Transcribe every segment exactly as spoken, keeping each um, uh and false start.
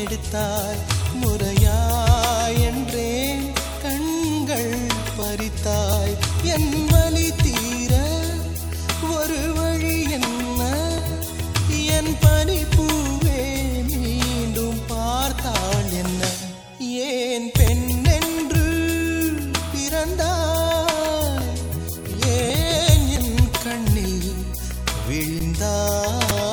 கெடுத்தாய் முறையா என்றேன் கண்கள் பறித்தாய் என் வலி தீர ஒரு வழி என்ன என் பனி பூவே மீண்டும் பார்த்தாள் என்ன ஏன் பெண் என்று பிறந்தாய் ஏன் என் கண்ணில் விழுந்தாய்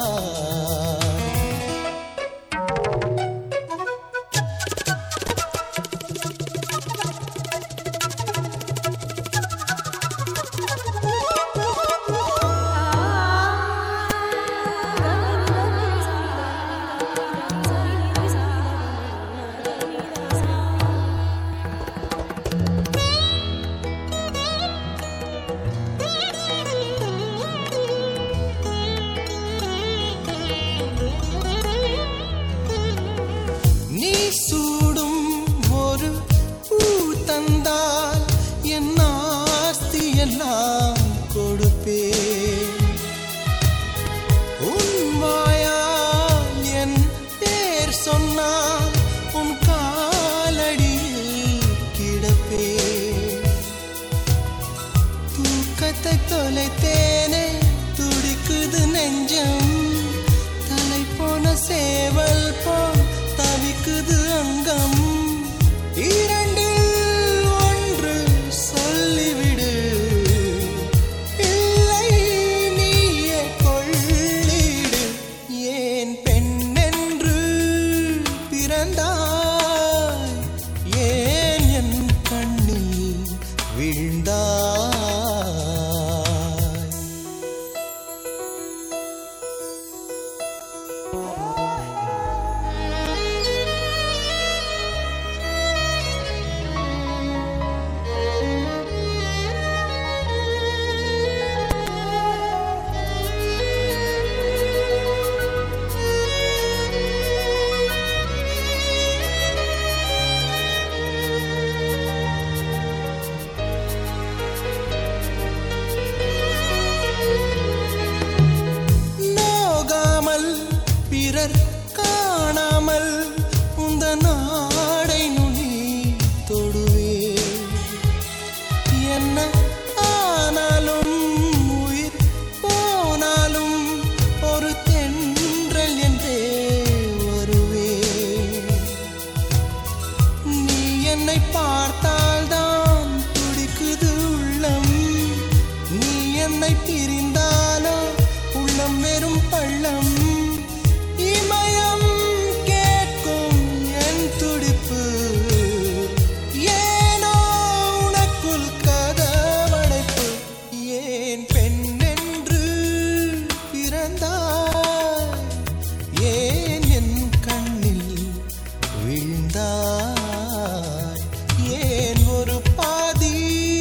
சூடும் ஒரு பூ தந்தால் என் ஆஸ்தி எல்லாம் கொடுப்பேன் உன் வாயால் என் பேர் சொன்னால் உன் காலடியில் கிடப்பேன் தூக்கத்தை தொலைத்தேனே துடிக்குது நெஞ்சம் தலை போன சேவல் போல் தவிக்குது அங்கம் இரண்டில் ஒன்று சொல்லிவிடு இல்லை நீயே கொள்ளிடு ஏன் பெண் என்று பிறந்தாய் ஏன் என் கண்ணில் விழுந்தாய் பிறர் காணாமல் உந்த நாடை நுனி தொடுவே என்ன ஆனாலும் உயிர் போனாலும் ஒரு தென்றல் என்றே வருவே நீ என்னை பார்த்தால்தான் துடிக்குது உள்ளம் நீ என்னை பிரிந்தாலோ உள்ளம் வெறும் பள்ளம் இமயம் கேட்கும் என் துடிப்பு ஏனோ உனக்குள் கதவடைப்பு ஏன் பெண் என்று பிறந்தாய் ஏன் என் கண்ணில் விழுந்தாய் ஏன் ஒரு பாதி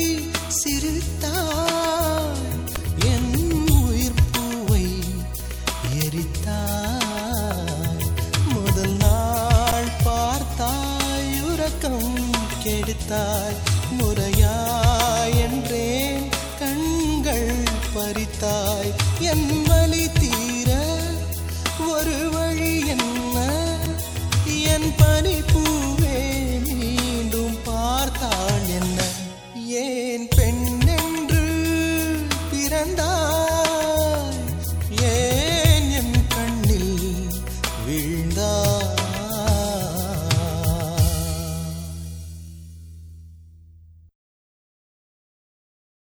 சிரித்தாய் என் உயிர் பூவை எரித்தாய் கெடுத்தாய் முறையா என்றேன் கண்கள் பறித்தாய் என் வலி தீர ஒரு வழி என்ன என் பனி பூவே மீண்டும் பார்த்தாள் என்ன ஏன் பெண்